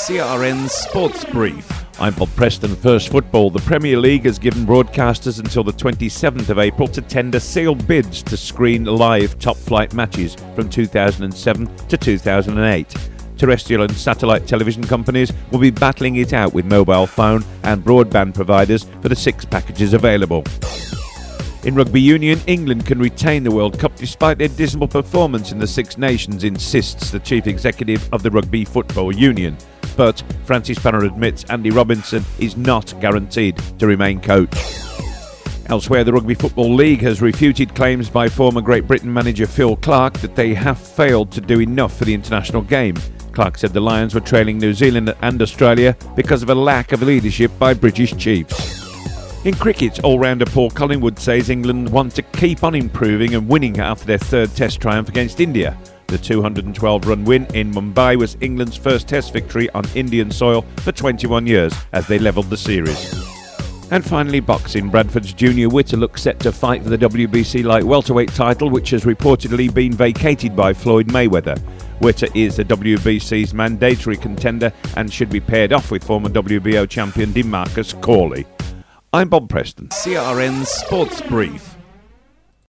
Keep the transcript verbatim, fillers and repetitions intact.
C R N's Sports Brief. I'm Bob Preston. First football. The Premier League has given broadcasters until the twenty-seventh of April to tender sealed bids to screen live top-flight matches from two thousand seven to two thousand eight. Terrestrial and satellite television companies will be battling it out with mobile phone and broadband providers for the six packages available. In rugby union, England can retain the World Cup despite their dismal performance in the Six Nations, insists the chief executive of the Rugby Football Union. But Francis Banner admits Andy Robinson is not guaranteed to remain coach. Elsewhere, the Rugby Football League has refuted claims by former Great Britain manager Phil Clarke that they have failed to do enough for the international game. Clarke said the Lions were trailing New Zealand and Australia because of a lack of leadership by British chiefs. In cricket, all-rounder Paul Collingwood says England want to keep on improving and winning after their third Test triumph against India. The two hundred twelve run win in Mumbai was England's first Test victory on Indian soil for twenty-one years as they levelled the series. And finally, boxing. Bradford's Junior Witter looks set to fight for the W B C light welterweight title, which has reportedly been vacated by Floyd Mayweather. Witter is the W B C's mandatory contender and should be paired off with former W B O champion DeMarcus Corley. I'm Bob Preston. C R N's Sports Brief.